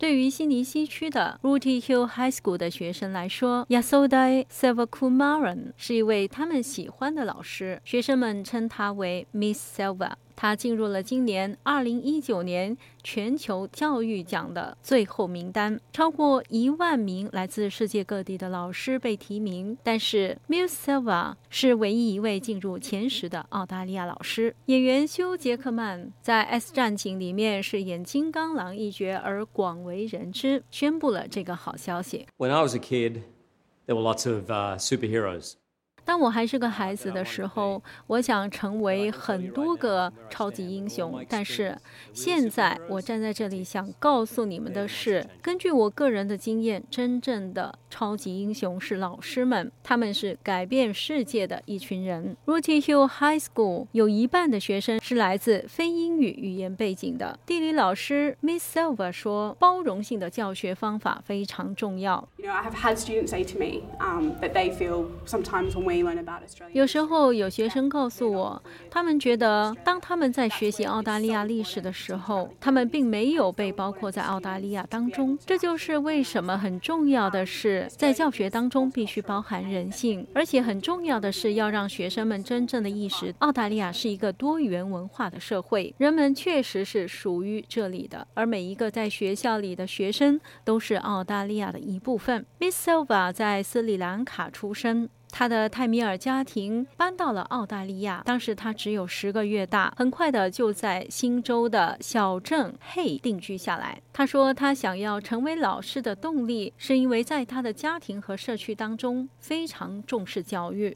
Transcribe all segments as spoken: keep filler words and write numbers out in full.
对于悉尼西区的 Rooty Hill High School 的学生来说， Yasodai Selvakumaran 是一位他们喜欢的老师，学生们称他为 Miss Selva。他进入了今年二零一九年全球教育奖的最后名单，超过一万名来自世界各地的老师被提名，但是 Miss Selva 是唯一一位进入前十的澳大利亚老师。演员休·杰克曼在《S 战警》里面饰演金刚狼一角而广为人知，宣布了这个好消息。 When I was a kid, there were lots of uh, superheroes. 当我还是个孩子的时候，我想成为很多个超级英雄，但是现在我站在这里想告诉你们的是，根据我个人的经验，真正的超级英雄是老师们，他们是改变世界的一群人。 Rooty Hill High School 有一半的学生是来自非英语语言背景的。地理老师 Miss Selva 说，包容性的教学方法非常重要。 You know, I have had students say to me um, that they feel sometimes when we 有时候有学生告诉我，他们觉得当他们在学习澳大利亚历史的时候，他们并没有被包括在澳大利亚当中。这就是为什么很重要的是，在教学当中必须包含人性，而且很重要的是要让学生们真正的意识，澳大利亚是一个多元文化的社会，人们确实是属于这里的，而每一个在学校里的学生都是澳大利亚的一部分。 Miss Selva 在斯里兰卡出生，他的泰米尔家庭搬到了澳大利亚，当时他只有十个月大，很快的就在新州的小镇嘿定居下来。他说他想要成为老师的动力是因为在他的家庭和社区当中非常重视教育。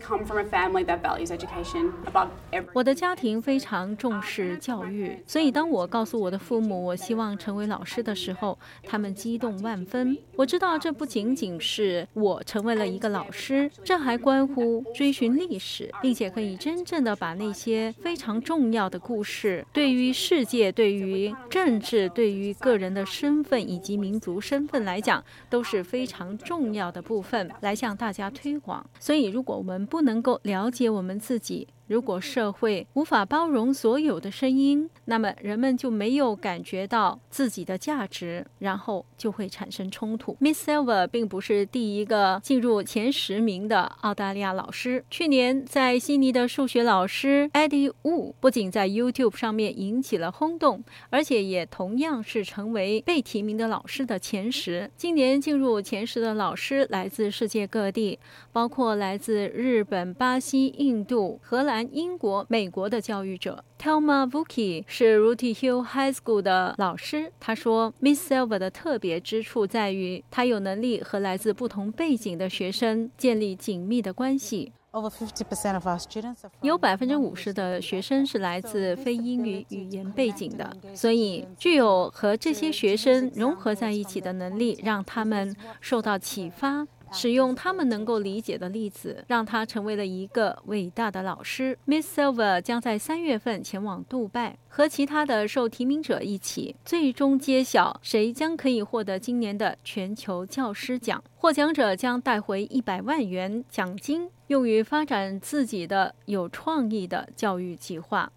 我的家庭非常重视教育，所以当我告诉我的父母我希望成为老师的时候，他们激动万分。我知道这不仅仅是我成为了一个老师，这还关乎追寻历史，并且可以真正的把那些非常重要的故事，对于世界、对于政治、对于个人的身份以及民族身份来讲，都是非常重要的部分，来向大家推广。所以如果我们不能够了解我们自己，如果社会无法包容所有的声音，那么人们就没有感觉到自己的价值，然后就会产生冲突。 Miss Selva 并不是第一个进入前十名的澳大利亚老师。去年在悉尼的数学老师 Eddie Wu 不仅在 YouTube 上面引起了轰动，而且也同样是成为被提名的老师的前十。今年进入前十的老师来自世界各地，包括来自日本、巴西、印度、荷兰、英国、美国的教育者。 Thelma Vuki 是 Rooty Hill High School 的老师，他说 Miss Selva 的特别之处在于他有能力和来自不同背景的学生建立紧密的关系。有百分之五十的学生是来自非英语语言背景的，所以具有和这些学生融合在一起的能力，让他们受到启发，使用他们能够理解的例子，让他成为了一个伟大的老师。 Miss Selva 将在三月份前往杜拜，和其他的受提名者一起，最终揭晓谁将可以获得今年的全球教师奖。获奖者将带回一百万元奖金，用于发展自己的有创意的教育计划。